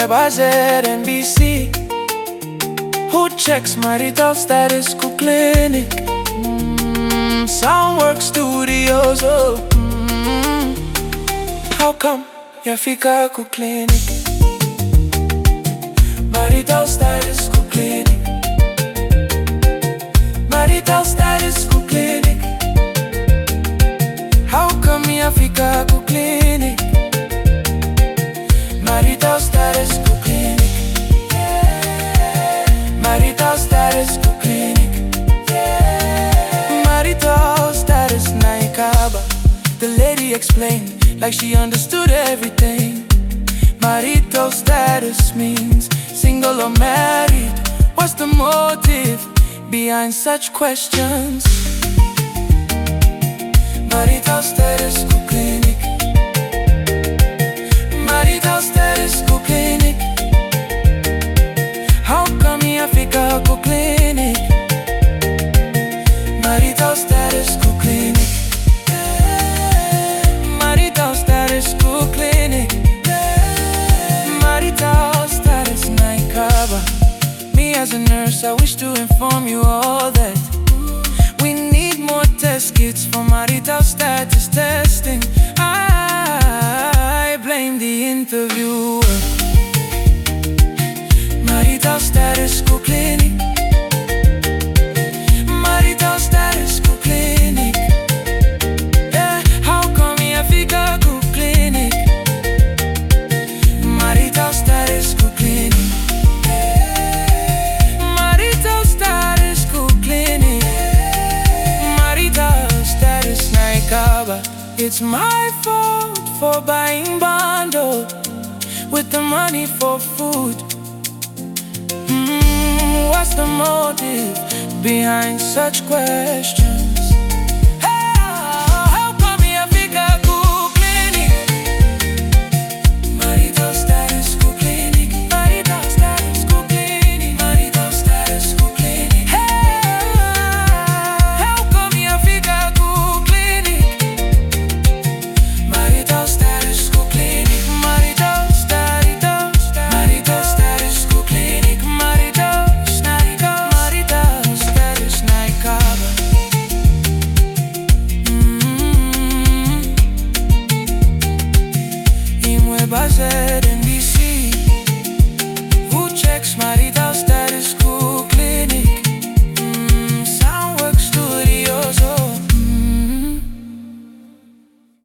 YYZ NBC. Who checks marital status ku clinic? Soundwork Studios. How come yafika ku clinic? Marital status ku clinic. Marital status ku clinic. How come yafika ku clinic? Marital status ku clinic. Marital status ku clinic. Marital status naikaba. The lady explained like she understood everything. Marital status means single or married. What's the motive behind such questions? Marital status ku clinic. Marital status ku clinic. How come yafika ku clinic? Marital status ku clinic. Marital status ku clinic. Marital status naikaba. Me as a nurse, I wish to inform you all that we need more test kits for marital status testing. I blame the interviewer. Marital status ku clinic. Marital status ku clinic. Yeah, how come yafika ku clinic? Marital status ku clinic. Marital status ku clinic. Marital status naikaba. It's my fault for buying bundle with the money for food. What's the motive behind such questions?